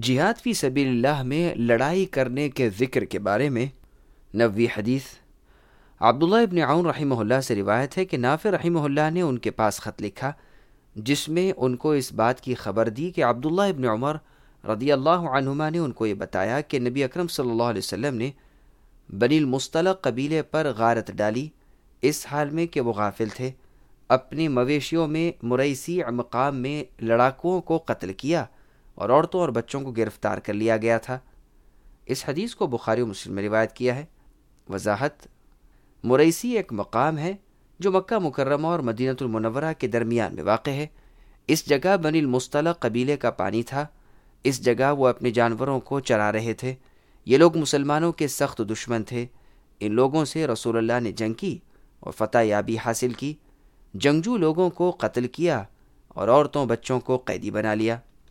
जिहाद फ़ी सबीलिल्लाह में लड़ाई करने के ज़िक्र के बारे में 90वीं हदीस। अब्दुल्लाह इब्न औन रहिमहुल्लाह से रिवायत है कि नाफ़े रहिमहुल्लाह ने उनके पास ख़त लिखा जिसमें उनको इस बात की खबर दी कि अब्दुल्लाह इब्न उमर रदियल्लाहु अन्हुमा ने उनको ये बताया कि नबी अकरम सल्लल्लाहु अलैहि वसल्लम ने बनील मुस्तलक कबीले पर गारत डाली, इस हाल में कि वो गाफिल थे। अपने मवेशियों में मुरैसी मकाम में लड़ाकुओं को कत्ल किया और औरतों और बच्चों को गिरफ्तार कर लिया गया था। इस हदीस को बुखारी और मुस्लिम में रिवायत किया है। वजाहत: मुरैसी एक मकाम है जो मक्का मुकर्रमा और मदीनतुल मुनव्वरा के दरमियान में वाक़ है। इस जगह बनील मुस्तलक कबीले का पानी था। इस जगह वो अपने जानवरों को चरा रहे थे। ये लोग मुसलमानों के सख्त दुश्मन थे। इन लोगों से रसूलुल्लाह ने जंग की और फतह याबी हासिल की। जंगजू लोगों को कत्ल किया और औरतों बच्चों को कैदी बना लिया।